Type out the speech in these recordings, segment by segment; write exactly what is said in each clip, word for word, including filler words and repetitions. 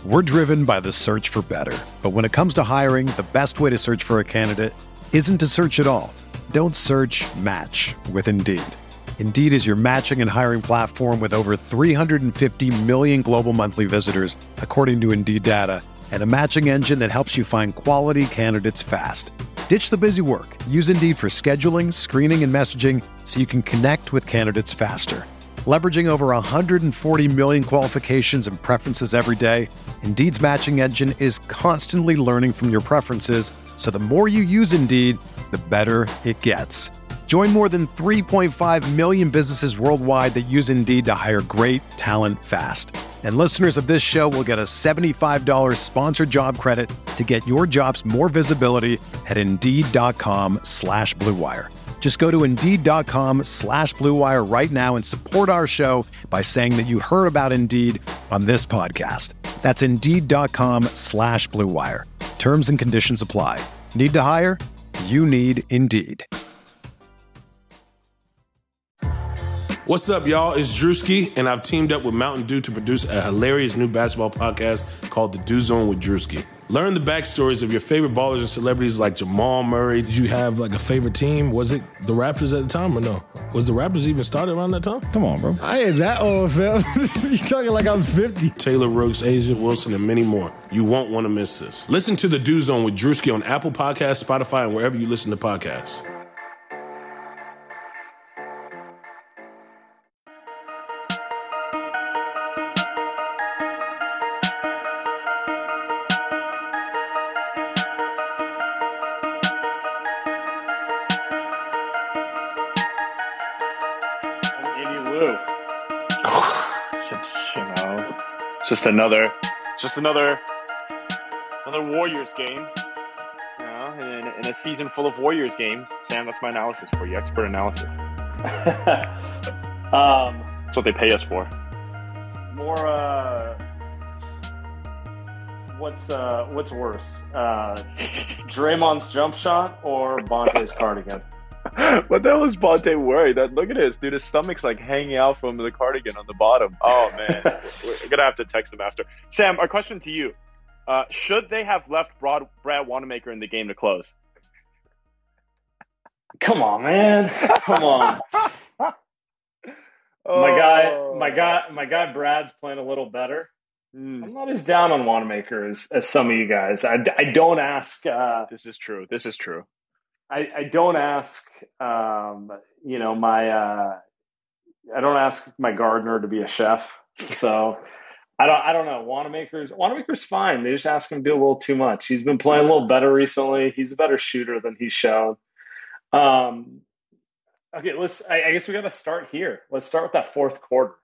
We're driven by the search for better. But when it comes to hiring, the best way to search for a candidate isn't to search at all. Don't search, match with Indeed. Indeed is your matching and hiring platform with over three hundred fifty million global monthly visitors, according to Indeed data, and a matching engine that helps you find quality candidates fast. Ditch the busy work. Use Indeed for scheduling, screening, and messaging so you can connect with candidates faster. Leveraging over one hundred forty million qualifications and preferences every day, Indeed's matching engine is constantly learning from your preferences, so the more you use Indeed, the better it gets. Join more than three point five million businesses worldwide that use Indeed to hire great talent fast. And listeners of this show will get a seventy-five dollars sponsored job credit to get your jobs more visibility at Indeed.com slash Blue Wire. Just go to Indeed.com slash Blue Wire right now and support our show by saying that you heard about Indeed on this podcast. That's Indeed.com slash Blue Wire. Terms and conditions apply. Need to hire? You need Indeed. What's up, y'all? It's Drewski, and I've teamed up with Mountain Dew to produce a hilarious new basketball podcast called The Dew Zone with Drewski. Learn the backstories of your favorite ballers and celebrities like Jamal Murray. Did you have like a favorite team? Was it the Raptors at the time or no? Was the Raptors even started around that time? Come on, bro. I ain't that old, fam. You talking like I'm fifty. Taylor Rooks, Asia Wilson, and many more. You won't want to miss this. Listen to The Dew Zone with Drewski on Apple Podcasts, Spotify, and wherever you listen to podcasts. Just another, just another, another Warriors game. You know, in, in a season full of Warriors games. Sam, that's my analysis for you. Expert analysis. um, that's what they pay us for. More. Uh, what's uh, what's worse, uh, Draymond's jump shot or Bonte's cardigan? What the hell is Bonte worried? That look at this, dude. His stomach's like hanging out from the cardigan on the bottom. Oh man, we're gonna have to text him after. Sam, our question to you: uh, should they have left Brad, Brad Wanamaker in the game to close? Come on, man. Come on. oh. My guy, my guy, my guy. Brad's playing a little better. Mm. I'm not as down on Wanamaker as, as some of you guys. I, I don't ask. Uh, this is true. This is true. I, I don't ask, um, you know, my, uh, I don't ask my gardener to be a chef. So I don't, I don't know. Wanamaker's, Wanamaker's fine. They just ask him to do a little too much. He's been playing a little better recently. He's a better shooter than he's shown. Um, okay, let's, I, I guess we got to start here. Let's start with that fourth quarter.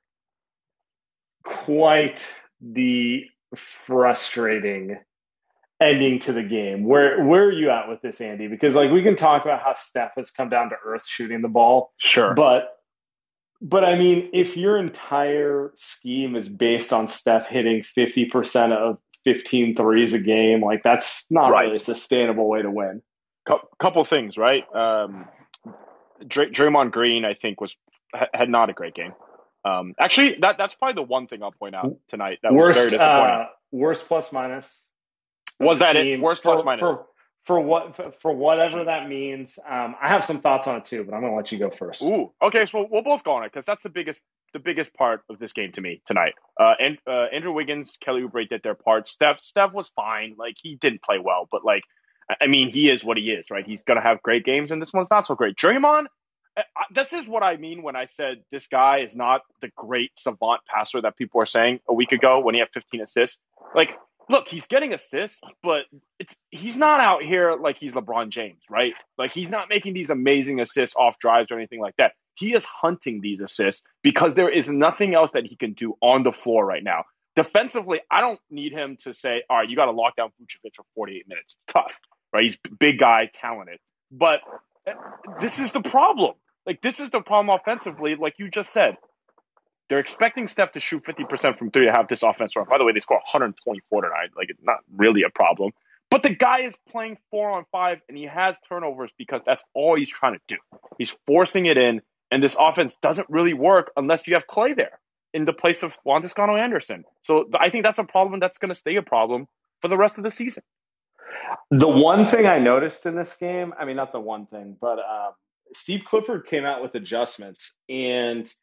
Quite the frustrating ending to the game. Where where are you at with this, Andy? Because like we can talk about how Steph has come down to earth shooting the ball. Sure. But but I mean, if your entire scheme is based on Steph hitting fifty percent of fifteen threes a game, like that's not right. really a sustainable way to win. Co- couple things, right? Um, Dray- Draymond Green, I think, was had not a great game. Um, actually, that that's probably the one thing I'll point out tonight that worst, was very disappointing. Uh, worst plus minus. Was that it? Worst plus for, minus. For, for what for, for whatever that means. Um, I have some thoughts on it too, but I'm going to let you go first. Ooh, okay. So we'll both go on it because that's the biggest the biggest part of this game to me tonight. Uh, and uh, Andrew Wiggins, Kelly Oubre did their part. Steph Steph was fine. Like he didn't play well, but like I mean, he is what he is, right? He's going to have great games, and this one's not so great. Draymond. This is what I mean when I said this guy is not the great savant passer that people were saying a week ago when he had fifteen assists. Like, look, he's getting assists, but it's he's not out here like he's LeBron James, right? Like, he's not making these amazing assists off drives or anything like that. He is hunting these assists because there is nothing else that he can do on the floor right now. Defensively, I don't need him to say, all right, you got to lock down Vucevic for forty-eight minutes. It's tough, right? He's a big guy, talented. But this is the problem. Like, this is the problem offensively, like you just said. They're expecting Steph to shoot fifty percent from three to have this offense run. By the way, they score one hundred twenty-four tonight. Like, it's not really a problem. But the guy is playing four on five, and he has turnovers because that's all he's trying to do. He's forcing it in, and this offense doesn't really work unless you have Clay there. in the place of Juan Toscano Anderson. So I think that's a problem that's going to stay a problem for the rest of the season. The one thing I noticed in this game, I mean, not the one thing, but um, Steve Clifford came out with adjustments. And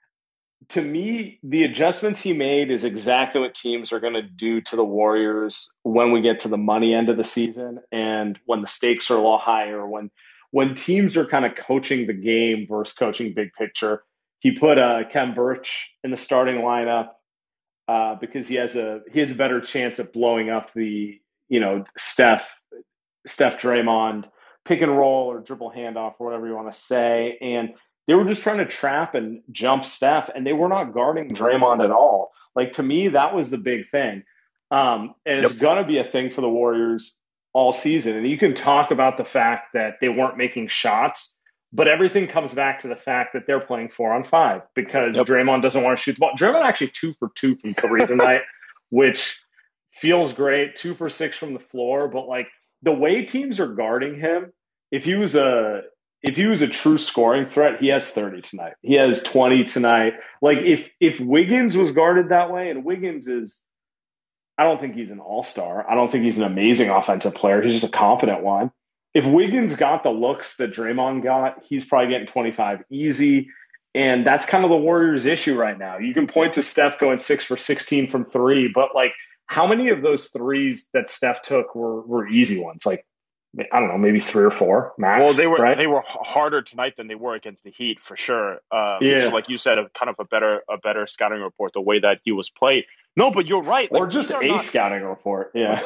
to me, the adjustments he made is exactly what teams are going to do to the Warriors when we get to the money end of the season and when the stakes are a little higher, when when teams are kind of coaching the game versus coaching big picture. He put uh, Kem Birch in the starting lineup uh, because he has a he has a better chance of blowing up the you know Steph Steph Draymond pick and roll or dribble handoff or whatever you want to say, and they were just trying to trap and jump Steph, and they were not guarding Draymond at all. Like, to me, that was the big thing. Um, and it's yep. going to be a thing for the Warriors all season. And you can talk about the fact that they weren't making shots, but everything comes back to the fact that they're playing four on five because yep. Draymond doesn't want to shoot the ball. Draymond actually two for two from three tonight, which feels great. Two for six from the floor. But, like, the way teams are guarding him, if he was a – If he was a true scoring threat, he has thirty tonight. He has twenty tonight. Like, if if Wiggins was guarded that way, and Wiggins is, I don't think he's an all-star. I don't think he's an amazing offensive player. He's just a competent one. If Wiggins got the looks that Draymond got, he's probably getting twenty-five easy. And that's kind of the Warriors' issue right now. You can point to Steph going six for sixteen from three, but, like, how many of those threes that Steph took were, were easy ones? Like, I don't know, maybe three or four max. Well, they were right? they were harder tonight than they were against the Heat for sure. Um, yeah, so like you said, a kind of a better a better scouting report the way that he was played. No, but you're right. Like, or just a not... scouting report. Yeah,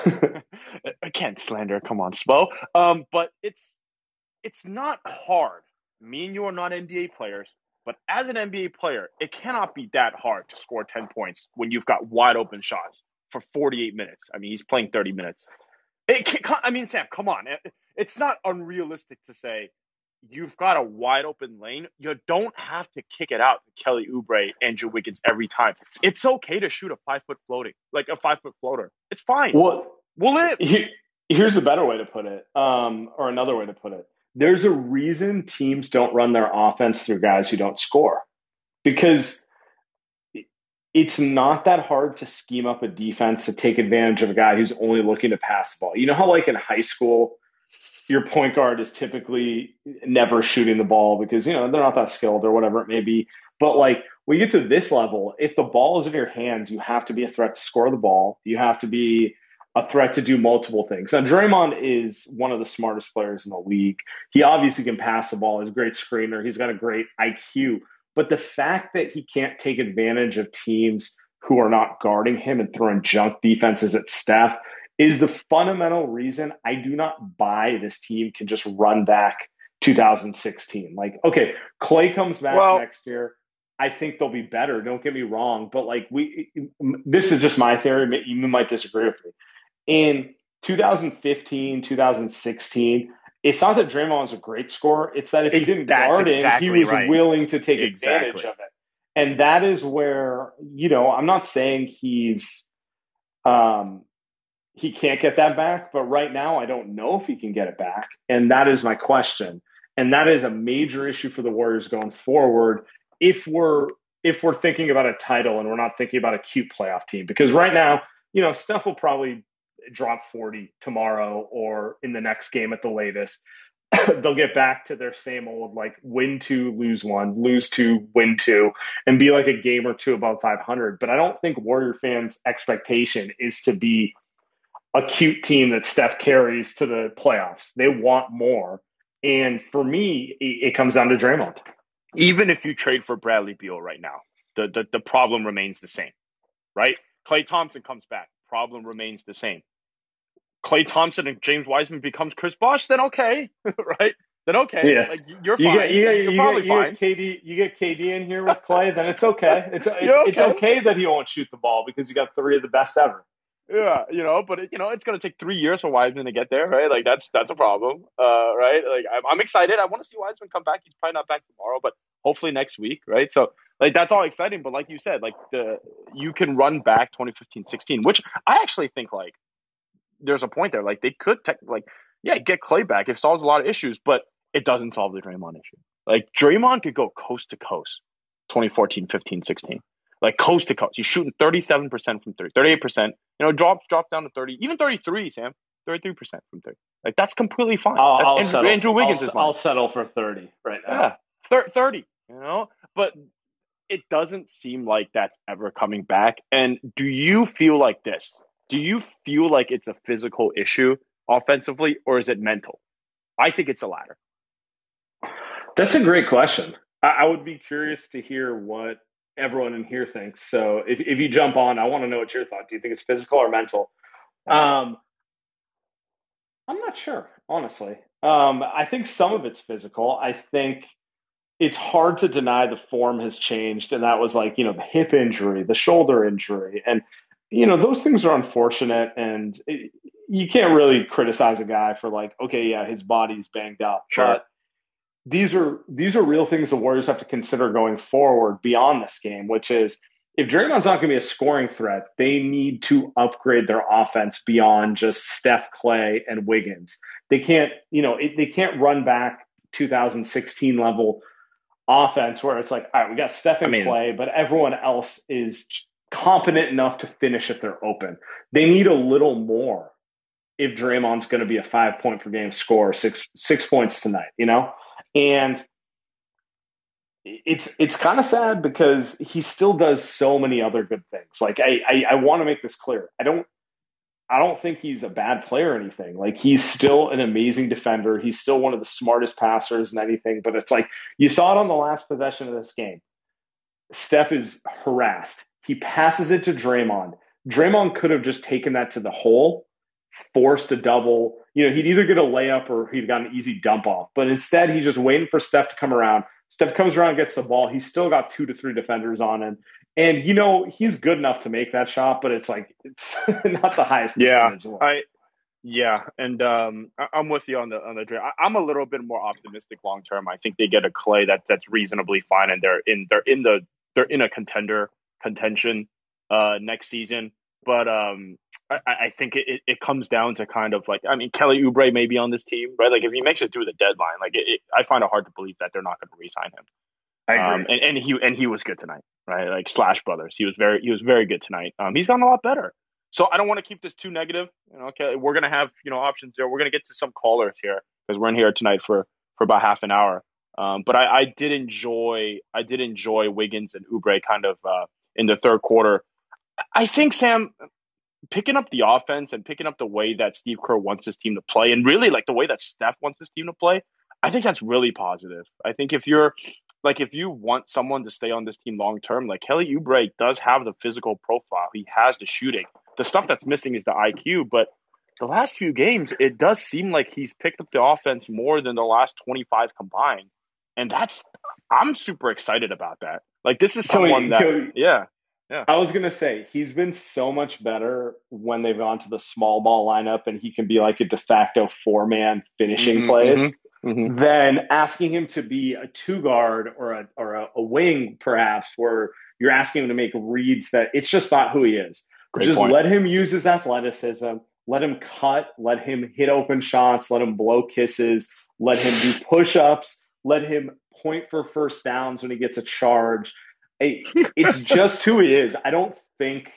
I can't slander. Come on, Spo. Um, but it's it's not hard. Me and you are not N B A players, but as an N B A player, it cannot be that hard to score ten points when you've got wide open shots for forty-eight minutes. I mean, he's playing thirty minutes. It can, I mean, Sam, come on. It's not unrealistic to say you've got a wide open lane. You don't have to kick it out to Kelly Oubre, Andrew Wiggins every time. It's okay to shoot a five foot floating, like a five foot floater. It's fine. Well, we'll live. Here's a better way to put it, um, or another way to put it. There's a reason teams don't run their offense through guys who don't score, because it's not that hard to scheme up a defense to take advantage of a guy who's only looking to pass the ball. You know how, like, in high school, your point guard is typically never shooting the ball because, you know, they're not that skilled or whatever it may be. But, like, when you get to this level, if the ball is in your hands, you have to be a threat to score the ball. You have to be a threat to do multiple things. Now, Draymond is one of the smartest players in the league. He obviously can pass the ball. He's a great screener. He's got a great I Q. But the fact that he can't take advantage of teams who are not guarding him and throwing junk defenses at Steph is the fundamental reason I do not buy this team can just run back two thousand sixteen. Like, okay, Clay comes back well, next year. I think they'll be better. Don't get me wrong. But, like, we, this is just my theory. You might disagree with me. In two thousand fifteen, two thousand sixteen, it's not that Draymond was a great scorer. It's that if he didn't guard exactly him, he was right. willing to take exactly. advantage of it. And that is where, you know, I'm not saying he's um, he can't get that back, but right now I don't know if he can get it back. And that is my question. And that is a major issue for the Warriors going forward if we're if we're thinking about a title and we're not thinking about a cute playoff team. Because right now, you know, Steph will probably drop forty tomorrow or in the next game at the latest. They'll get back to their same old, like, win two, lose one, lose two, win two, and be like a game or two above five hundred. But I don't think Warrior fans' expectation is to be a cute team that Steph carries to the playoffs. They want more. And for me, it comes down to Draymond. Even if you trade for Bradley Beal right now, the, the, the problem remains the same, right? Klay Thompson comes back. Problem remains the same. Klay Thompson and James Wiseman becomes Chris Bosh, then okay, right? Then okay, yeah. like, you're you fine. Get, you get, you're you probably get, you fine. Get K D, you get K D in here with Klay, then it's okay. It's it's, okay. it's okay that he won't shoot the ball because you got three of the best ever. Yeah, you know, but it, you know, it's gonna take three years for Wiseman to get there, right? Like that's that's a problem, uh, right? Like I'm, I'm excited. I want to see Wiseman come back. He's probably not back tomorrow, but hopefully next week, right? So like that's all exciting. But like you said, like the you can run back twenty fifteen sixteen, which I actually think like. There's a point there. Like they could, tech, like, yeah, get Klay back. It solves a lot of issues, but it doesn't solve the Draymond issue. Like Draymond could go coast to coast, twenty fourteen, fifteen, sixteen. like coast to coast. He's shooting thirty-seven percent from three, thirty-eight percent. You know, drops drops down to thirty, even thirty-three, Sam, thirty-three percent from three. Like that's completely fine. I'll, That's I'll Andrew, settle. Andrew Wiggins I'll, is mine. I'll settle for thirty right now. Yeah, thirty. You know, but it doesn't seem like that's ever coming back. And do you feel like this? Do you feel like it's a physical issue offensively, or is it mental? I think it's the latter. That's a great question. I, I would be curious to hear what everyone in here thinks. So if, if you jump on, I want to know what your thought. Do you think it's physical or mental? Um, I'm not sure, honestly. Um, I think some of it's physical. I think it's hard to deny the form has changed. And that was like, you know, the hip injury, the shoulder injury. And, you know, those things are unfortunate. And it, you can't really criticize a guy for like, okay, yeah, his body's banged up. Sure. But these are these are real things the Warriors have to consider going forward beyond this game, which is if Draymond's not going to be a scoring threat, they need to upgrade their offense beyond just Steph, Clay, and Wiggins. They can't, you know, it, they can't run back two thousand sixteen level offense where it's like, all right, we got Steph and I mean, Clay, but everyone else is competent enough to finish if they're open. They need a little more if Draymond's going to be a five point per game scorer, six six points tonight, you know? And it's it's kind of sad because he still does so many other good things. Like I I, I want to make this clear. I don't I don't think he's a bad player or anything. Like he's still an amazing defender. He's still one of the smartest passers and anything. But it's like you saw it on the last possession of this game. Steph is harassed. He passes it to Draymond. Draymond could have just taken that to the hole, forced a double. You know, he'd either get a layup or he'd got an easy dump off. But instead, he's just waiting for Steph to come around. Steph comes around and gets the ball. He's still got two to three defenders on him. And, you know, he's good enough to make that shot, but it's like, it's not the highest percentage. Yeah, I, yeah. And um, I, I'm with you on the, on the draft. I, I'm a little bit more optimistic long-term. I think they get a Clay that that's reasonably fine. And they're in, they're in the, they're in a contender contention uh, next season. But um, I, I think it, it comes down to kind of like, I mean, Kelly Oubre may be on this team, right? Like if he makes it through the deadline, like it, it, I find it hard to believe that they're not going to re-sign him. I agree. Um, and, and he and he was good tonight, right? Like Slash Brothers, he was very he was very good tonight. Um, he's gotten a lot better. So I don't want to keep this too negative. You know, okay, we're gonna have you know options here. We're gonna get to some callers here because we're in here tonight for for about half an hour. Um, but I, I did enjoy I did enjoy Wiggins and Oubre kind of uh, in the third quarter. I think Sam picking up the offense and picking up the way that Steve Kerr wants his team to play, and really like the way that Steph wants his team to play. I think that's really positive. I think if you're Like if you want someone to stay on this team long term, like Kelly Oubre does have the physical profile. He has the shooting. The stuff that's missing is the I Q. But the last few games, it does seem like he's picked up the offense more than the last twenty-five combined. And that's I'm super excited about that. Like this is someone that Kelly, yeah. Yeah. I was gonna say he's been so much better when they've gone to the small ball lineup and he can be like a de facto four man finishing mm-hmm, plays. Mm-hmm. Mm-hmm. Then asking him to be a two guard or a or a, a wing, perhaps, where you're asking him to make reads that it's just not who he is. Great just point. let him use his athleticism, let him cut, let him hit open shots, let him blow kisses, let him do push-ups, let him point for first downs when he gets a charge. It's just who he is. I don't think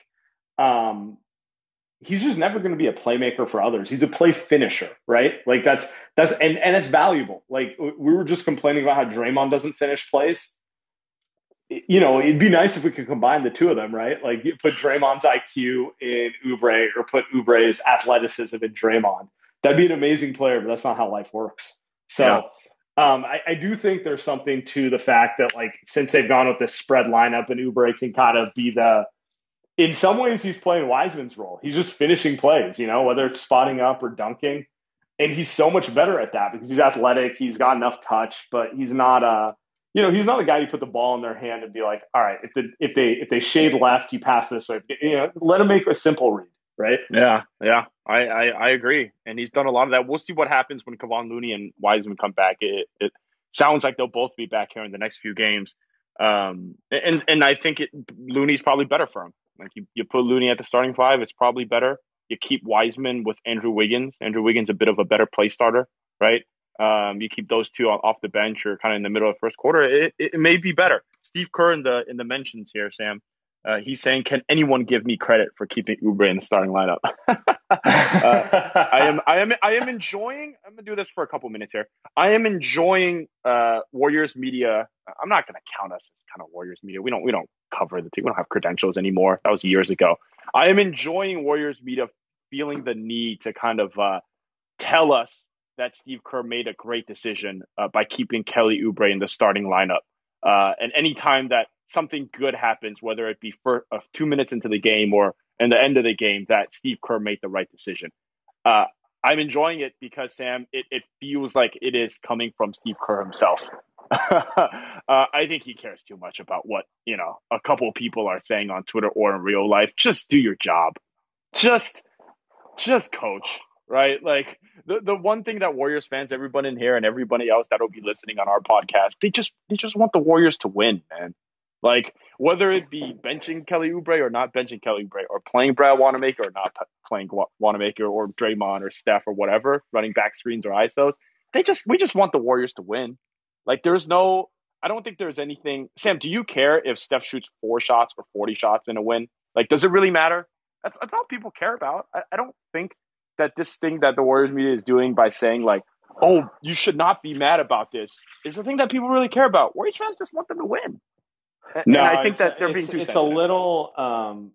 um, he's just never going to be a playmaker for others. He's a play finisher, right? Like that's that's and and it's valuable. Like we were just complaining about how Draymond doesn't finish plays. You know, it'd be nice if we could combine the two of them, right? Like you put Draymond's I Q in Oubre or put Oubre's athleticism in Draymond. That'd be an amazing player, but that's not how life works. So. Yeah. Um, I, I do think there's something to the fact that, like, since they've gone with this spread lineup and Oubre can kind of be the, in some ways, he's playing Wiseman's role. He's just finishing plays, you know, whether it's spotting up or dunking. And he's so much better at that because he's athletic. He's got enough touch, but he's not a, you know, he's not a guy you put the ball in their hand and be like, all right, if the, if they, if they shade left, you pass this way. You know, let him make a simple read, right? Yeah, yeah. I, I, I agree. And he's done a lot of that. We'll see what happens when Kevon Looney and Wiseman come back. It, it sounds like they'll both be back here in the next few games. Um, and, and I think it, Looney's probably better for him. Like you, you put Looney at the starting five, it's probably better. You keep Wiseman with Andrew Wiggins. Andrew Wiggins a bit of a better play starter, right? Um, you keep those two off the bench or kind of in the middle of the first quarter. It, it, it may be better. Steve Kerr in the in the mentions here, Sam. Uh, he's saying, "Can anyone give me credit for keeping Oubre in the starting lineup?" uh, I am, I am, I am enjoying. I'm gonna do this for a couple minutes here. I am enjoying uh, Warriors media. I'm not gonna count us as kind of Warriors media. We don't, we don't cover the team. We don't have credentials anymore. That was years ago. I am enjoying Warriors media feeling the need to kind of uh, tell us that Steve Kerr made a great decision uh, by keeping Kelly Oubre in the starting lineup. Uh, and anytime that something good happens, whether it be for uh, two minutes into the game or in the end of the game, that Steve Kerr made the right decision. Uh, I'm enjoying it because, Sam, it, it feels like it is coming from Steve Kerr himself. uh, I think he cares too much about what, you know, a couple people are saying on Twitter or in real life. Just do your job. Just, just coach. Right? Like the, the one thing that Warriors fans, everyone in here and everybody else that'll be listening on our podcast, they just they just want the Warriors to win, man. Like whether it be benching Kelly Oubre or not benching Kelly Oubre, or playing Brad Wanamaker or not playing Wanamaker, or Draymond or Steph or whatever, running back screens or I S Os, they just we just want the Warriors to win. Like there's no, I don't think there's anything. Sam, do you care if Steph shoots four shots or forty shots in a win? Like, does it really matter? That's, that's all people care about. I, I don't think that this thing that the Warriors media is doing by saying like, oh, you should not be mad about this, is the thing that people really care about. Warriors fans just want them to win. And, no, and I think that they're it's, being too it's sensitive. a little, um,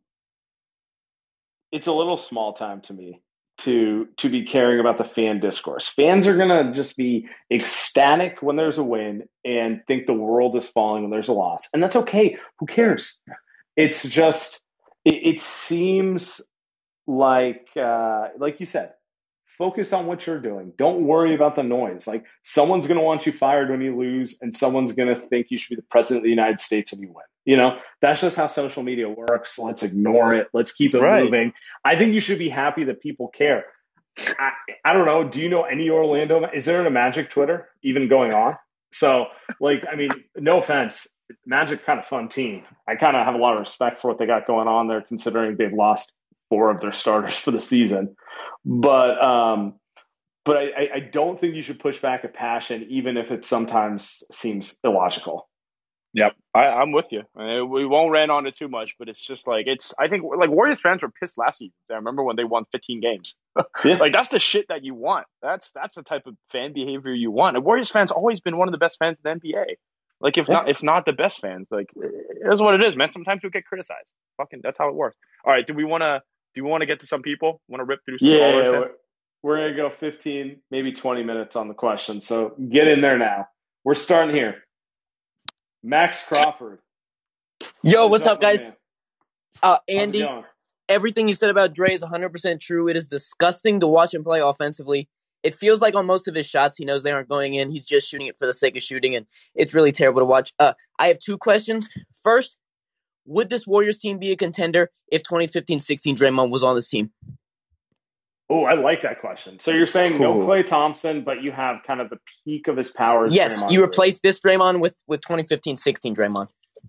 it's a little small time to me to, to be caring about the fan discourse. Fans are going to just be ecstatic when there's a win and think the world is falling when there's a loss. And that's okay. Who cares? It's just, it, it seems like, uh, like you said, focus on what you're doing. Don't worry about the noise. Like someone's going to want you fired when you lose, and someone's going to think you should be the president of the United States when you win. You know, that's just how social media works. Let's ignore it. Let's keep it Right. moving. I think you should be happy that people care. I, I don't know. Do you know any Orlando? Is there a Magic Twitter even going on? So, like, I mean, no offense. Magic kind of fun team. I kind of have a lot of respect for what they got going on there, considering they've lost four of their starters for the season. But um, but I, I don't think you should push back a passion, even if it sometimes seems illogical. Yep, I, I'm with you. I mean, we won't rant on it too much, but it's just like, it's, I think like Warriors fans were pissed last season. I remember when they won fifteen games. Yeah. Like that's the shit that you want. That's that's the type of fan behavior you want. And Warriors fans always been one of the best fans in the N B A. Like if yeah. not if not the best fans. Like it is what it is, man. Sometimes you'll get criticized. Fucking that's how it works. All right, do we want to do we want to get to some people? Want to rip through some yeah, callers? Yeah, we're, we're gonna go fifteen, maybe twenty minutes on the question. So get in there now. We're starting here. Max Crawford. Yo, what's up, guys? Man? Uh, Andy, everything you said about Dre is one hundred percent true. It is disgusting to watch him play offensively. It feels like on most of his shots, he knows they aren't going in. He's just shooting it for the sake of shooting, and it's really terrible to watch. Uh, I have two questions. First, would this Warriors team be a contender if twenty fifteen sixteen Draymond was on this team? Oh, I like that question. So you're saying no Klay Thompson, but you have kind of the peak of his powers. Yes, Draymond you Green. replace this Draymond with, with twenty fifteen sixteen Draymond.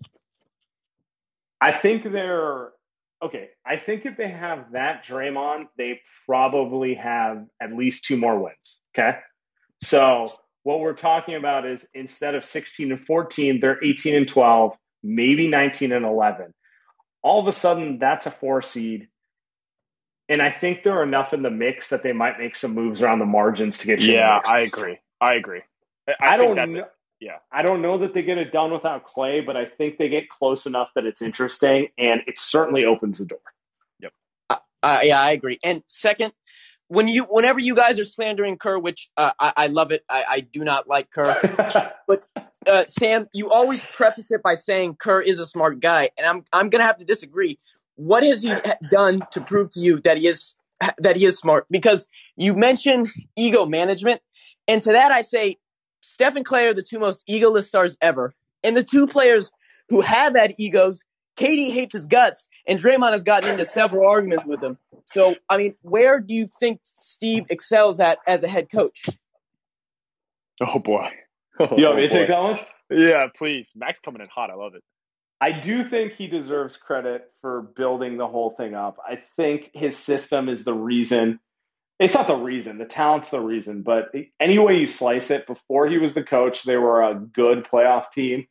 I think they're okay. I think if they have that Draymond, they probably have at least two more wins. Okay. So what we're talking about is instead of sixteen and fourteen, they're eighteen and twelve, maybe nineteen and eleven. All of a sudden, that's a four seed. And I think there are enough in the mix that they might make some moves around the margins to get you. Yeah, I agree. I agree. I, I, I think don't that's know. it. Yeah. I don't know that they get it done without Klay, but I think they get close enough that it's interesting, and it certainly opens the door. Yep. Uh, uh, yeah, I agree. And second, when you, whenever you guys are slandering Kerr, which uh, I, I love it, I, I do not like Kerr. But uh, Sam, you always preface it by saying Kerr is a smart guy, and I'm I'm gonna have to disagree. What has he done to prove to you that he is that he is smart? Because you mentioned ego management, and to that I say, Steph and Klay are the two most egoless stars ever. And the two players who have had egos, K D hates his guts, and Draymond has gotten into several arguments with him. So, I mean, where do you think Steve excels at as a head coach? Oh, boy. Oh, you want me to boy. take that one? Yeah, please. Max coming in hot. I love it. I do think he deserves credit for building the whole thing up. I think his system is the reason. It's not the reason. The talent's the reason. But any way you slice it, before he was the coach, they were a good playoff team.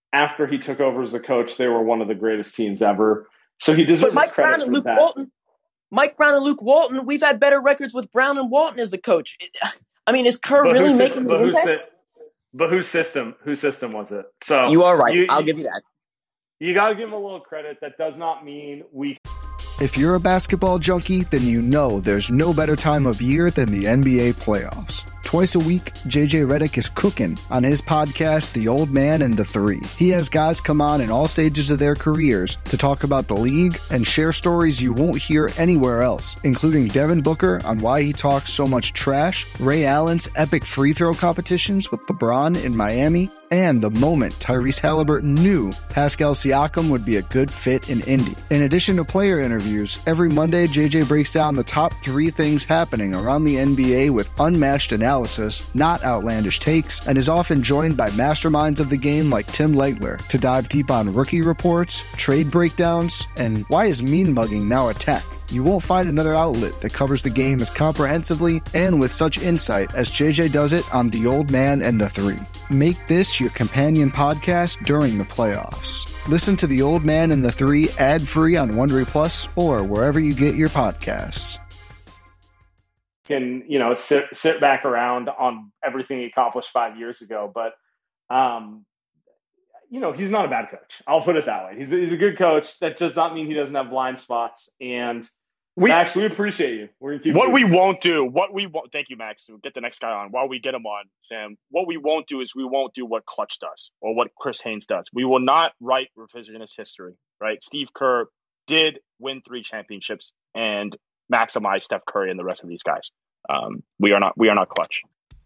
after he took over as a coach, they were one of the greatest teams ever. So he deserves But Mike credit Brown and for Luke that. Walton, Mike Brown and Luke Walton, we've had better records with Brown and Walton as the coach. I mean, is Kerr But really whose making system, the but whose, impact? sy- but whose system? Whose system was it? So You are right. You, I'll you, give you that. You got to give him a little credit. That does not mean we. If you're a basketball junkie, then you know there's no better time of year than the N B A playoffs. Twice a week, J J Redick is cooking on his podcast, The Old Man and the Three. He has guys come on in all stages of their careers to talk about the league and share stories you won't hear anywhere else, including Devin Booker on why he talks so much trash, Ray Allen's epic free throw competitions with LeBron in Miami, and the moment Tyrese Halliburton knew Pascal Siakam would be a good fit in Indy. In addition to player interviews, every Monday J J breaks down the top three things happening around the N B A with unmatched analysis, not outlandish takes, and is often joined by masterminds of the game like Tim Legler to dive deep on rookie reports, trade breakdowns, and why is mean mugging now a tech? You won't find another outlet that covers the game as comprehensively and with such insight as J J does it on The Old Man and the Three. Make this your companion podcast during the playoffs. Listen to The Old Man and the Three ad-free on Wondery Plus or wherever you get your podcasts. Can, you know, sit sit back around on everything he accomplished five years ago. But, um, you know, he's not a bad coach. I'll put it that way. He's a, he's a good coach. That does not mean he doesn't have blind spots. And We Max, we appreciate you. We're gonna keep what we doing won't do, what we won't. Thank you, Max. We'll get the next guy on. While we get him on, Sam, what we won't do is we won't do what Clutch does or what Chris Haynes does. We will not write revisionist history. Right? Steve Kerr did win three championships and maximize Steph Curry and the rest of these guys. Um, we are not. We are not Clutch.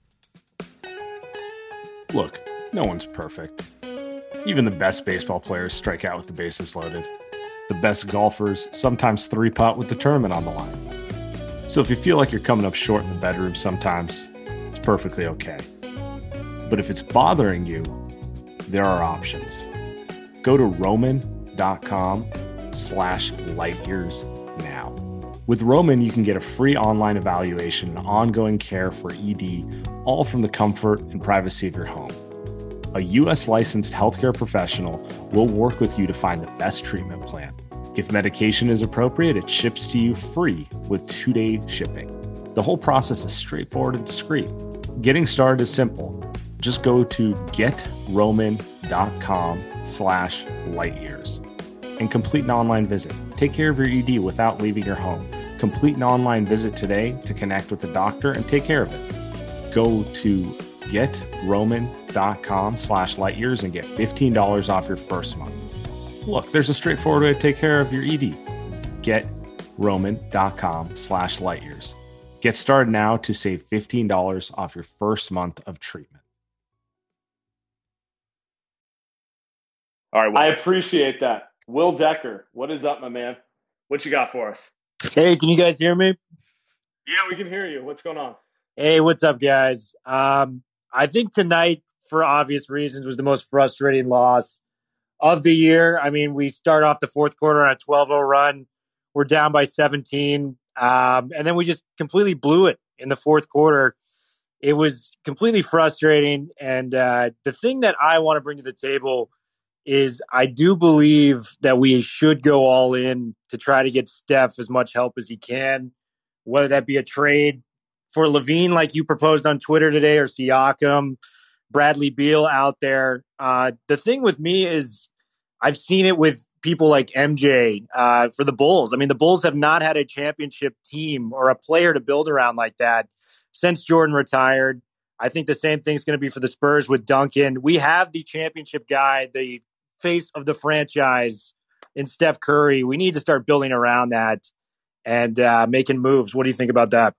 Look, no one's perfect. Even the best baseball players strike out with the bases loaded. The best golfers sometimes three-putt with the tournament on the line. So if you feel like you're coming up short in the bedroom sometimes, it's perfectly okay. But if it's bothering you, there are options. Go to roman.com slash light years now. With Roman, you can get a free online evaluation and ongoing care for E D, all from the comfort and privacy of your home. A U S licensed healthcare professional will work with you to find the best treatment plan. If medication is appropriate, it ships to you free with two-day shipping. The whole process is straightforward and discreet. Getting started is simple. Just go to getroman.com slash lightyears and complete an online visit. Take care of your E D without leaving your home. Complete an online visit today to connect with a doctor and take care of it. Go to getroman.com slash lightyears and get fifteen dollars off your first month. Look, there's a straightforward way to take care of your E D. getroman.com slash lightyears. Get started now to save fifteen dollars off your first month of treatment. All right. Well, I appreciate that. Will Decker, what is up, my man? What you got for us? Hey, can you guys hear me? Yeah, we can hear you. What's going on? Hey, what's up, guys? Um, I think tonight, for obvious reasons, was the most frustrating loss of the year. I mean, we start off the fourth quarter on a twelve oh run. We're down by seventeen. Um, and then we just completely blew it in the fourth quarter. It was completely frustrating. And uh, the thing that I want to bring to the table is I do believe that we should go all in to try to get Steph as much help as he can, whether that be a trade for Levine like you proposed on Twitter today or Siakam, Bradley Beal out there. Uh, the thing with me is I've seen it with people like M J uh, for the Bulls. I mean, the Bulls have not had a championship team or a player to build around like that since Jordan retired. I think the same thing's going to be for the Spurs with Duncan. We have the championship guy, the face of the franchise in Steph Curry. We need to start building around that and uh, making moves. What do you think about that?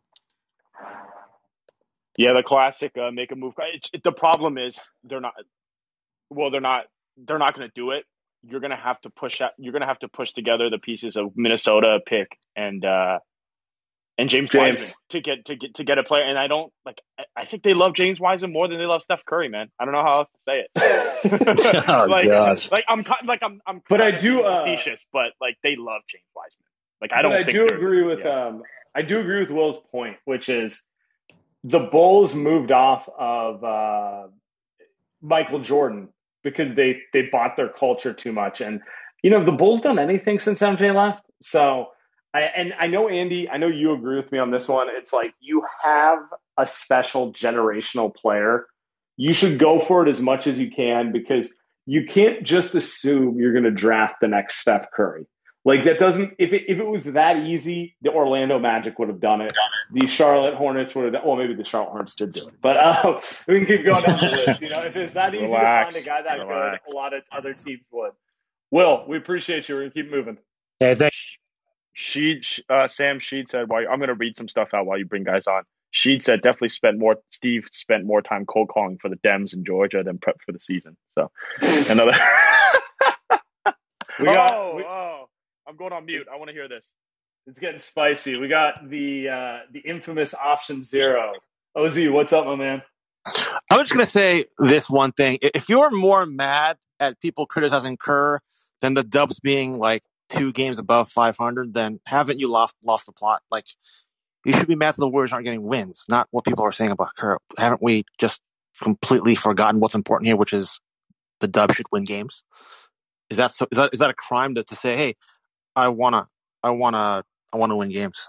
yeah, the classic uh, make a move. It, it, the problem is they're not. Well, they're not. They're not going to do it. You're going to have to push out. You're going to have to push together the pieces of Minnesota pick and uh, and James, James. Wiseman to get to get to get a player. And I don't like. I, I think they love James Wiseman more than they love Steph Curry, man. I don't know how else to say it. Oh, like, gosh. like I'm kind- like I'm I'm. But I kinda do, being uh, facetious, but like they love James Wiseman. Like I But don't. I think do they're- agree with yeah. um, I do agree with Will's point, which is the Bulls moved off of uh, Michael Jordan because they they bought their culture too much. And you know, the Bulls done anything since M J left. So I and I know Andy, I know you agree with me on this one. It's like you have a special generational player. You should go for it as much as you can, because you can't just assume you're going to draft the next Steph Curry. Like that doesn't, if it, if it was that easy, the Orlando Magic would have done it. The Charlotte Hornets would have done, well, maybe the Charlotte Hornets did do it, but uh, we can keep going down the list. You know, if it's that easy Relax. to find a guy that Relax. good, a lot of other teams would. Will, we appreciate you. We're going to keep moving. Hey, thanks. Sheed, uh, Sam Sheed said, "While I'm going to read some stuff out while you bring guys on." Sheed said, "Definitely spent more. Steve spent more time cold calling for the Dems in Georgia than prep for the season." So another. we got. oh, we, oh, I'm going on mute. I want to hear this. It's getting spicy. We got the uh, the infamous option zero. O Z, what's up, my man? I'm just going to say this one thing. If you're more mad at people criticizing Kerr than the Dubs being like two games above five hundred, then haven't you lost lost the plot? Like, you should be mad that the Warriors aren't getting wins, not what people are saying about Kerr. Haven't we just completely forgotten what's important here, which is the Dubs should win games? Is that so? Is that is that a crime to, to say, hey, I wanna, I wanna, I wanna win games?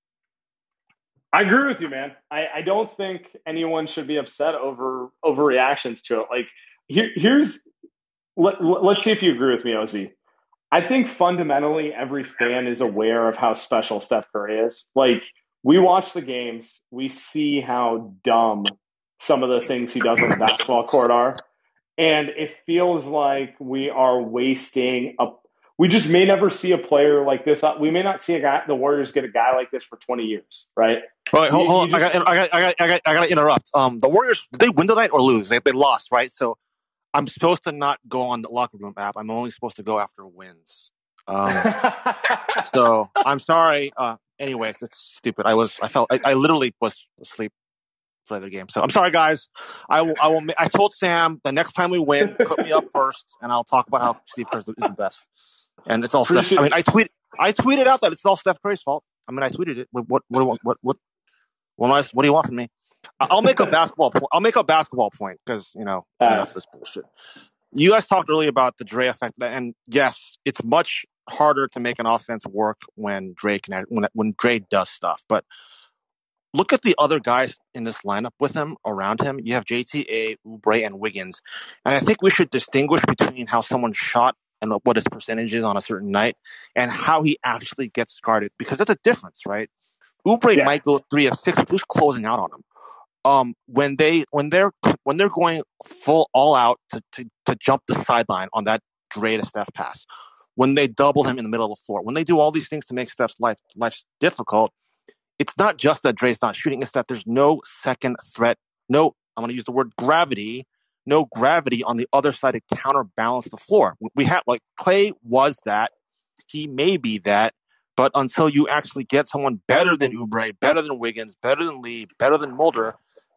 I agree with you, man. I, I don't think anyone should be upset over overreactions to it. Like, here, here's let, let's see if you agree with me, O Z. I think fundamentally every fan is aware of how special Steph Curry is. Like, we watch the games, we see how dumb some of the things he does on the basketball court are, and it feels like we are wasting a. We just may never see a player like this. We may not see a guy. The Warriors get a guy like this for twenty years, right? All right, hold, hold on. Just, I got, I got, I got, I got, I got to interrupt. Um, the Warriors, did they win tonight or lose? They, they lost, right? So I'm supposed to not go on the locker room app. I'm only supposed to go after wins. Um, so I'm sorry. Uh, anyway, it's stupid. I was, I felt, I, I literally was asleep for the game. So I'm sorry, guys. I will, I will. I told Sam the next time we win, put me up first, and I'll talk about how Steve Kerr is the best. And it's all Steph. I mean, I tweet, I tweeted out that it's all Steph Curry's fault. I mean, I tweeted it. What, what, what, what, what, what, what do you want from me? I'll make a basketball point. I'll make a basketball point because, you know, uh, enough of this bullshit. You guys talked earlier about the Dre effect, and yes, it's much harder to make an offense work when Dre can, when when Dre does stuff. But look at the other guys in this lineup with him, around him. You have J T A, Oubre, and Wiggins, and I think we should distinguish between how someone shot and what his percentage is on a certain night, and how he actually gets guarded, because that's a difference, right? Oubre yeah. might go three of six, but who's closing out on him? Um, when they when they're when they're going full all out to, to, to jump the sideline on that Dre to Steph pass, when they double him in the middle of the floor, when they do all these things to make Steph's life life difficult, it's not just that Dre's not shooting; it's that there's no second threat. No, I'm going to use the word gravity. No gravity on the other side to counterbalance the floor. We have like Clay was that. He may be that. But until you actually get someone better than Oubre, better than Wiggins, better than Lee, better than Mulder,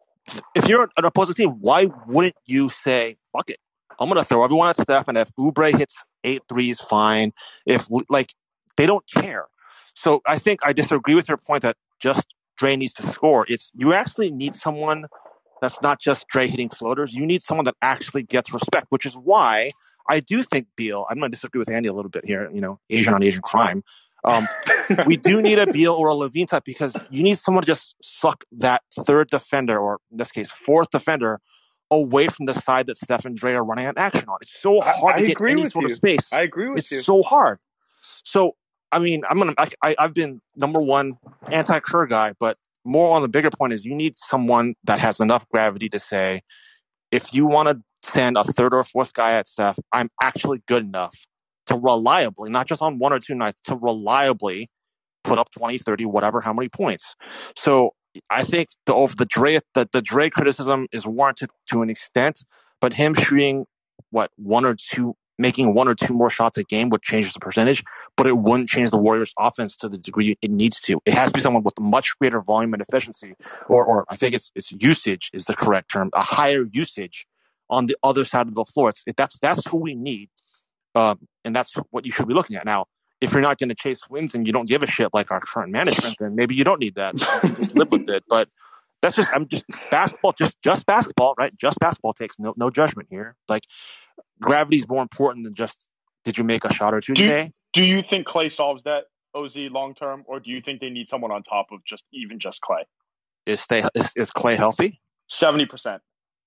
if you're an opposing team, why wouldn't you say, fuck it, I'm going to throw everyone at Steph, and if Oubre hits eight threes, fine. If, like, they don't care. So I think I disagree with your point that just Dre needs to score. It's you actually need someone that's not just Dre hitting floaters. You need someone that actually gets respect, which is why I do think Beal, I'm going to disagree with Andy a little bit here, you know, Asian on Asian crime. Um, we do need a Beal or a Levine type, because you need someone to just suck that third defender, or in this case, fourth defender, away from the side that Steph and Dre are running an action on. It's so hard I, I to get any sort you. of space. I agree with it's you. It's so hard. So, I mean, I'm gonna. I, I, I've been number one anti-Kerr guy, but more on the bigger point is you need someone that has enough gravity to say, if you want to send a third or fourth guy at Steph, I'm actually good enough to reliably, not just on one or two nights, to reliably put up twenty, thirty, whatever, how many points. So I think the over the Dre the, the Dre criticism is warranted to an extent, but him shooting what one or two, making one or two more shots a game would change the percentage, but it wouldn't change the Warriors' offense to the degree it needs to. It has to be someone with much greater volume and efficiency, or or I think it's it's usage is the correct term, a higher usage on the other side of the floor. It's, it, that's that's who we need. Um, and that's what you should be looking at. Now, if you're not going to chase wins and you don't give a shit like our current management, then maybe you don't need that. You can just live with it. But That's just I'm just basketball, just just basketball, right? Just basketball takes no no judgment here. Like gravity's more important than just did you make a shot or two do, today? Do you think Clay solves that, O Z, long term, or do you think they need someone on top of just even just Clay? Is stay is, is Clay healthy? Seventy percent.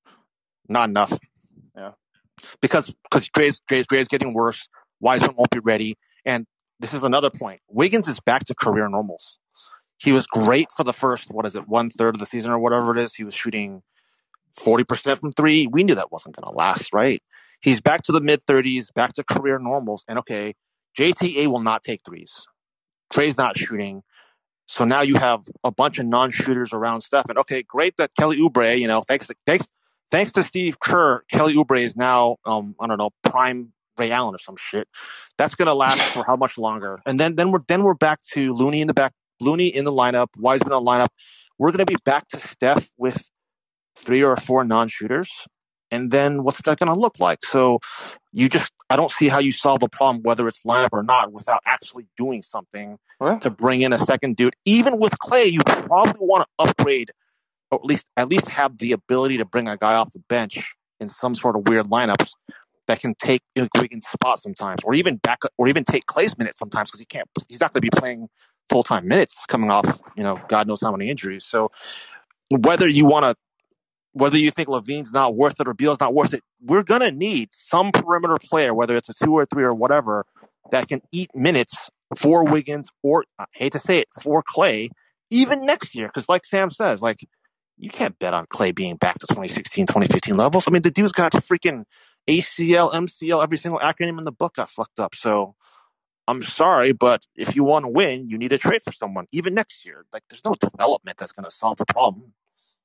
Not enough. Yeah. Because because Dre's Dre's Dre's getting worse. Wiseman won't be ready, and this is another point. Wiggins is back to career normals. He was great for the first, what is it, one third of the season or whatever it is. He was shooting forty percent from three. We knew that wasn't going to last, right? He's back to the mid thirties, back to career normals. And okay, J T A will not take threes. Trey's not shooting. So now you have a bunch of non-shooters around Steph. And okay, great that Kelly Oubre, you know, thanks to, thanks, thanks to Steve Kerr, Kelly Oubre is now, um, I don't know, prime Ray Allen or some shit. That's going to last for how much longer? And then, then we're, then we're back to Looney in the back, Looney in the lineup, Wiseman in the lineup. We're going to be back to Steph with three or four non-shooters. And then what's that going to look like? So you just, I don't see how you solve the problem, whether it's lineup or not, without actually doing something yeah. to bring in a second dude. Even with Clay, you probably want to upgrade, or at least, at least have the ability to bring a guy off the bench in some sort of weird lineups that can take Wiggins' spot sometimes, or even back, or even take Clay's minutes sometimes, because he can't, he's not going to be playing full-time minutes coming off, you know, God knows how many injuries. So whether you want to, whether you think Levine's not worth it or Beal's not worth it, we're going to need some perimeter player, whether it's a two or three or whatever, that can eat minutes for Wiggins or, I hate to say it, for Clay, even next year. Because like Sam says, like, you can't bet on Clay being back to twenty sixteen, twenty fifteen levels. I mean, the dude's got freaking A C L, M C L, every single acronym in the book got fucked up. So I'm sorry, but if you want to win, you need to trade for someone, even next year. Like, there's no development that's going to solve the problem.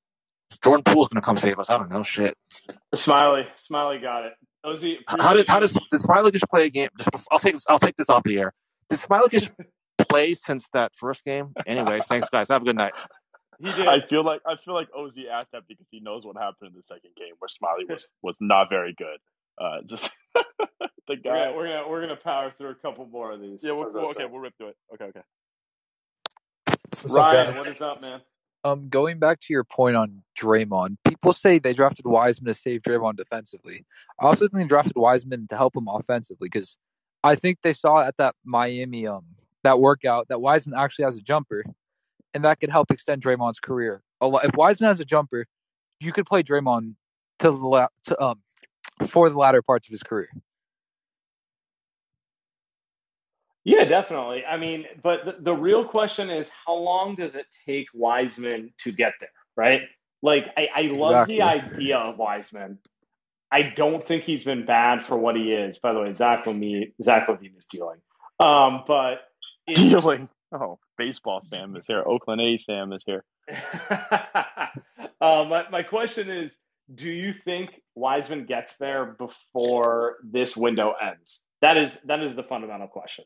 Jordan Poole's going to come save us. I don't know. Shit. Smiley. Smiley got it. O Z, how did how does did Smiley just play a game? Just before, I'll take this. I'll take this off the air. Did Smiley just play since that first game? Anyways, thanks guys. Have a good night. He did. I feel like I feel like O Z asked that because he knows what happened in the second game where Smiley was was not very good. Uh, just the guy. We're gonna, we're gonna we're gonna power through a couple more of these. Yeah. We'll, we'll, okay. We'll rip through it. Okay. Okay. What's Ryan, up, what is up, man? Um, going back to your point on Draymond, people say they drafted Wiseman to save Draymond defensively. I also think they drafted Wiseman to help him offensively because I think they saw at that Miami um that workout that Wiseman actually has a jumper, and that could help extend Draymond's career. A lot, if Wiseman has a jumper, you could play Draymond to the la- to, um for the latter parts of his career. Yeah, definitely. I mean, but the, the real question is, how long does it take Wiseman to get there, right? Like, I, I love Exactly. the idea of Wiseman. I don't think he's been bad for what he is. By the way, Zach Levine, Zach Levine is dealing. Um, but it's, dealing. Oh, baseball Sam is here. Oakland A Sam is here. uh, my, my question is, do you think Wiseman gets there before this window ends? That is that is the fundamental question.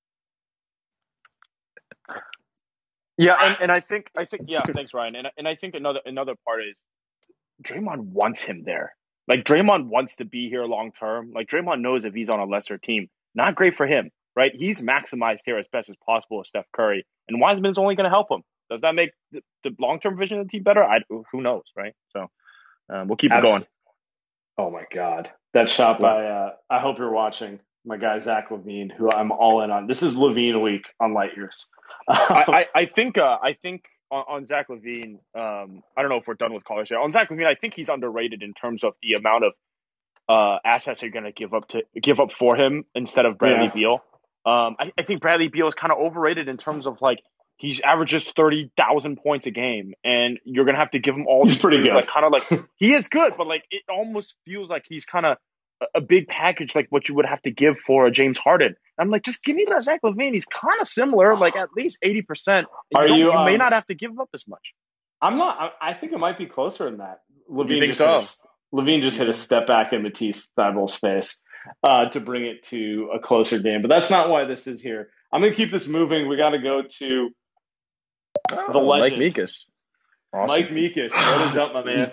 Yeah, and, and I think I think yeah, thanks Ryan. And and I think another another part is Draymond wants him there. Like Draymond wants to be here long term. Like Draymond knows if he's on a lesser team, not great for him, right? He's maximized here as best as possible with Steph Curry, and Wiseman's only going to help him. Does that make the, the long term vision of the team better? I who knows, right? So um, we'll keep Abs- it going. Oh my God, that shot by uh, I hope you're watching. My guy Zach Levine, who I'm all in on. This is Levine week on Light Years. I, I, I think uh, I think on, on Zach Levine, um, I don't know if we're done with college yet. On Zach Levine, I think he's underrated in terms of the amount of uh, assets they're going to give up to give up for him instead of Bradley Yeah. Beal. Um, I, I think Bradley Beal is kind of overrated in terms of like he's averages thirty thousand points a game, and you're going to have to give him all. He's these pretty things, good. Like kind of like he is good, but like it almost feels like he's kind of a big package, like what you would have to give for a James Harden. I'm like, just give me that Zach Levine. He's kind of similar, like at least eighty percent. Are you, you? you Um, may not have to give up as much. I'm not. I, I think it might be closer than that. Levine You think just so? Hit a, Levine just hit a step back in Matisse Thybulle's face uh, to bring it to a closer game. But that's not why this is here. I'm going to keep this moving. We got to go to Oh, the legend, Mike Meekus. Awesome. Mike Meekus. What is up, my man?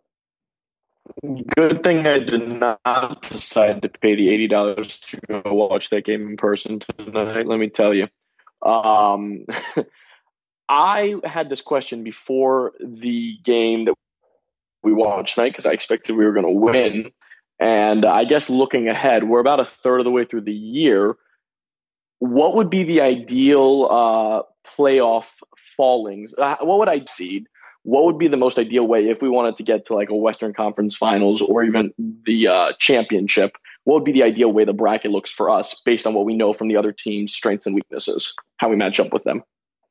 Good thing I did not decide to pay the eighty dollars to go watch that game in person tonight, let me tell you. Um, I had this question before the game that we watched tonight because I expected we were going to win. And I guess looking ahead, we're about a third of the way through the year. What would be the ideal uh, playoff fallings? Uh, what would I seed? What would be the most ideal way if we wanted to get to like a Western Conference Finals or even the uh, championship? What would be the ideal way the bracket looks for us based on what we know from the other team's strengths and weaknesses, how we match up with them?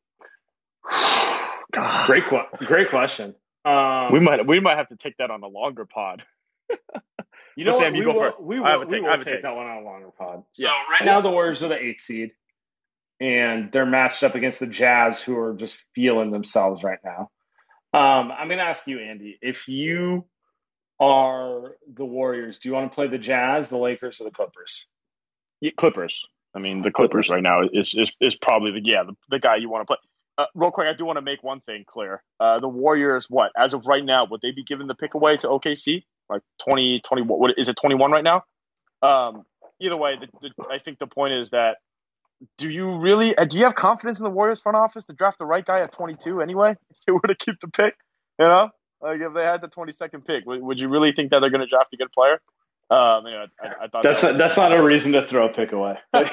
Great, qu- great question. Um, we might we might have to take that on a longer pod. You know But what? Sam, you we go will, first. we I will, have a we take. will I have a take take. that one on a longer pod. So Yeah. right now the Warriors are the eighth seed, and they're matched up against the Jazz, who are just feeling themselves right now. Um, I'm going to ask you, Andy, if you are the Warriors, do you want to play the Jazz, the Lakers, or the Clippers? Yeah, Clippers. I mean, the Clippers, Clippers. right now is is is probably the yeah the, the guy you want to play. Uh, real quick, I do want to make one thing clear. Uh, the Warriors, what as of right now, would they be giving the pick away to O K C? Like twenty, twenty, what is it, twenty-one right now? Um, either way, the, the, I think the point is that do you really uh, do you have confidence in the Warriors front office to draft the right guy at twenty-two anyway? If they were to keep the pick, you know, like if they had the twenty-second pick, would, would you really think that they're going to draft a good player? Um, you know, I, I thought That's that not, that's not a reason to throw a pick away. like,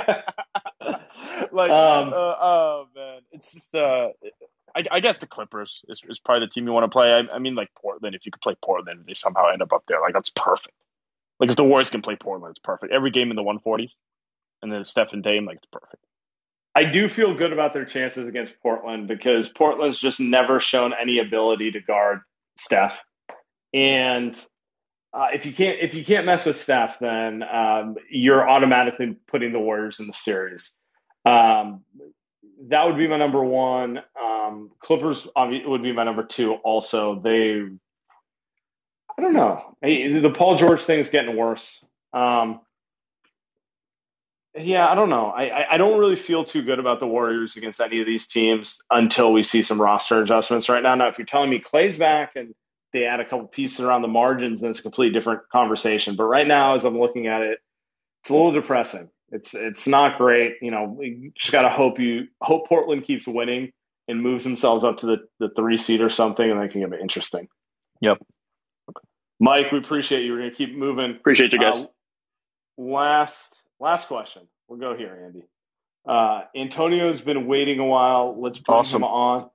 Um, uh, oh man, it's just uh, I, I guess the Clippers is, is probably the team you want to play. I, I mean, like Portland, if you could play Portland, they somehow end up up there. Like that's perfect. Like if the Warriors can play Portland, it's perfect. Every game in the one forties, and then Steph and Dame, like it's perfect. I do feel good about their chances against Portland because Portland's just never shown any ability to guard Steph. And uh, if you can't if you can't mess with Steph, then um, you're automatically putting the Warriors in the series. Um, that would be my number one. Um, Clippers obviously would be my number two. Also, they, I don't know. Hey, the Paul George thing is getting worse. Um, yeah, I don't know. I, I don't really feel too good about the Warriors against any of these teams until we see some roster adjustments right now. Now, if you're telling me Clay's back and they add a couple pieces around the margins, then it's a completely different conversation. But right now, as I'm looking at it, it's a little depressing. It's it's not great. You know, we just got to hope you hope Portland keeps winning and moves themselves up to the, the three seed or something, and they can get it interesting. Yep. Mike, we appreciate you. We're going to keep moving. Appreciate you guys. Uh, last last question. We'll go here, Andy. Uh, Antonio's been waiting a while. Let's bring Awesome. him on.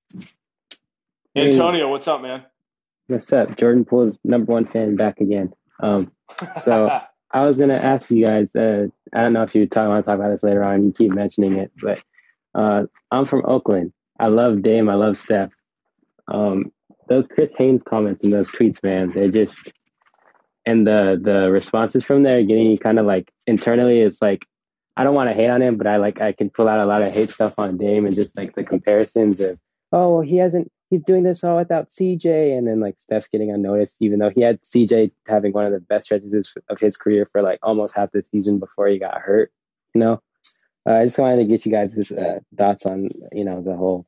Hey. Antonio, what's up, man? What's up? Jordan Poole's number one fan back again. Um, so I was going to ask you guys, uh, I don't know if you talk, want to talk about this later on. You keep mentioning it, but uh, I'm from Oakland. I love Dame. I love Steph. Um, those Chris Haynes comments and those tweets, man, they're just, and the, the responses from there getting kind of like internally, it's like, I don't want to hate on him, but I like, I can pull out a lot of hate stuff on Dame and just like the comparisons of, oh, well, he hasn't, he's doing this all without C J. And then like Steph's getting unnoticed, even though he had C J having one of the best stretches of his career for like almost half the season before he got hurt, you know? Uh, I just wanted to get you guys' uh, thoughts on, you know, the whole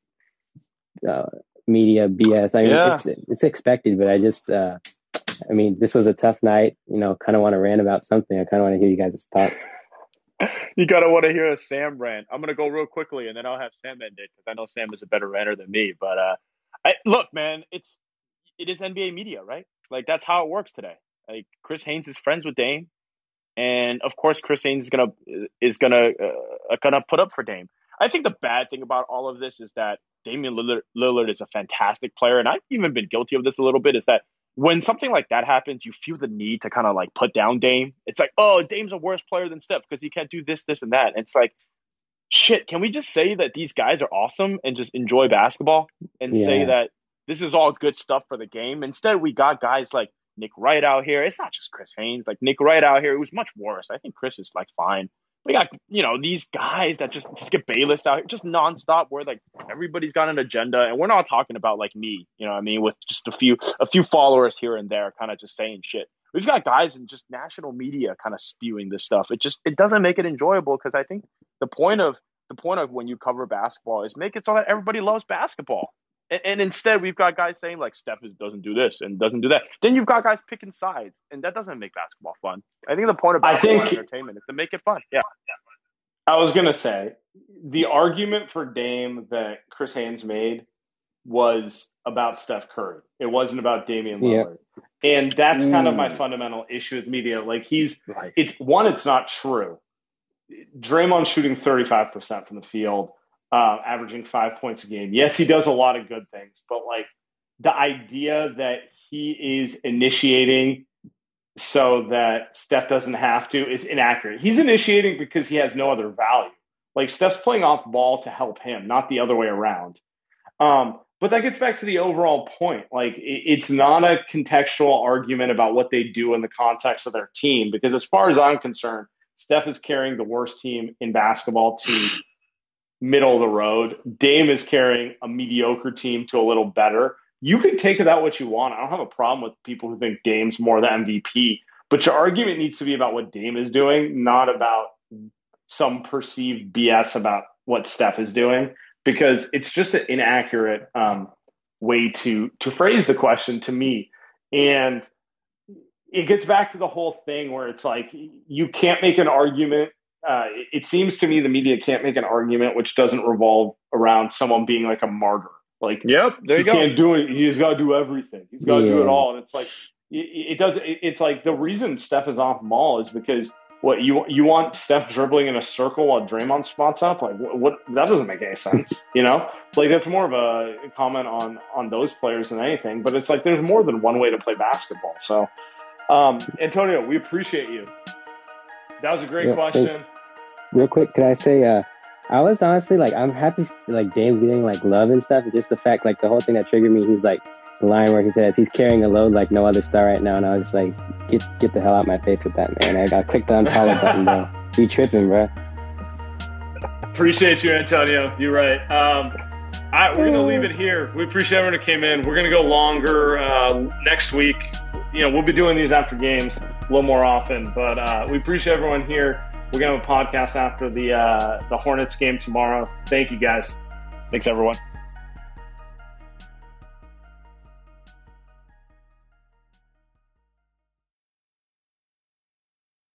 uh, media B S. I mean, Yeah. it's, it's expected, but I just, uh, I mean, this was a tough night, you know, kind of want to rant about something. I kind of want to hear you guys' thoughts. You gotta want to hear a Sam rant. I'm gonna go real quickly, and then I'll have Sam end it because I know Sam is a better ranter than me. But uh, I, look, man, it's it is N B A media, right? Like that's how it works today. Like Chris Haynes is friends with Dame, and of course, Chris Haynes is gonna is gonna uh, gonna put up for Dame. I think the bad thing about all of this is that Damian Lillard, Lillard is a fantastic player, and I've even been guilty of this a little bit. Is that when something like that happens, you feel the need to kind of like put down Dame. It's like, oh, Dame's a worse player than Steph because he can't do this, this, and that. And it's like, shit, can we just say that these guys are awesome and just enjoy basketball and Yeah. say that this is all good stuff for the game? Instead, we got guys like Nick Wright out here. It's not just Chris Haynes. Like Nick Wright out here, it was much worse. I think Chris is like fine. We got, you know, these guys that just, just get Bayless out here, just nonstop, where like everybody's got an agenda, and we're not talking about like me, you know what I mean, with just a few a few followers here and there, kind of just saying shit. We've got guys in just national media kind of spewing this stuff. It just it doesn't make it enjoyable because I think the point of the point of when you cover basketball is make it so that everybody loves basketball. And, and instead, we've got guys saying like Steph is, doesn't do this and doesn't do that. Then you've got guys picking sides, and that doesn't make basketball fun. I think the point of I basketball think- entertainment is to make it fun. Yeah. I was going to say, the argument for Dame that Chris Haynes made was about Steph Curry. It wasn't about Damian Lillard. Yeah. And that's kind of my fundamental issue with media. Like he's, right. it's one, it's not true. Draymond's shooting thirty-five percent from the field, uh, averaging five points a game. Yes, he does a lot of good things, but like the idea that he is initiating so that Steph doesn't have to is inaccurate. He's initiating because he has no other value. Like Steph's playing off ball to help him, not the other way around. Um, but that gets back to the overall point. Like it, it's not a contextual argument about what they do in the context of their team, because as far as I'm concerned, Steph is carrying the worst team in basketball to middle of the road. Dame is carrying a mediocre team to a little better. You can take it out what you want. I don't have a problem with people who think Dame's more the M V P, but your argument needs to be about what Dame is doing, not about some perceived B S about what Steph is doing, because it's just an inaccurate um, way to to phrase the question to me. And it gets back to the whole thing where it's like you can't make an argument. Uh, it, it seems to me the media can't make an argument which doesn't revolve around someone being like a martyr. Like, yep, there you he go. Can't do it. He's got to do everything. He's got to Yeah. do it all. And it's like it, it does. It, it's like the reason Steph is off ball is because what you you want Steph dribbling in a circle while Draymond spots up. Like what, what that doesn't make any sense. You know, like that's more of a comment on on those players than anything. But it's like there's more than one way to play basketball. So, um, Antonio, we appreciate you. That was a great Yeah, question. thanks. Real quick, can I say, uh, I was honestly like, I'm happy like Dame's getting like love and stuff. Just the fact, like the whole thing that triggered me, he's like the line where he says he's carrying a load like no other star right now, and I was just like, get get the hell out of my face with that, man. I got clicked the unfollow button, bro. You tripping, bro? Appreciate you, Antonio. You're right. Um, all right, we're gonna leave it here. We appreciate everyone who came in. We're gonna go longer uh, next week. You know, we'll be doing these after games a little more often, but uh, we appreciate everyone here. We're gonna have a podcast after the uh, the Hornets game tomorrow. Thank you, guys. Thanks, everyone.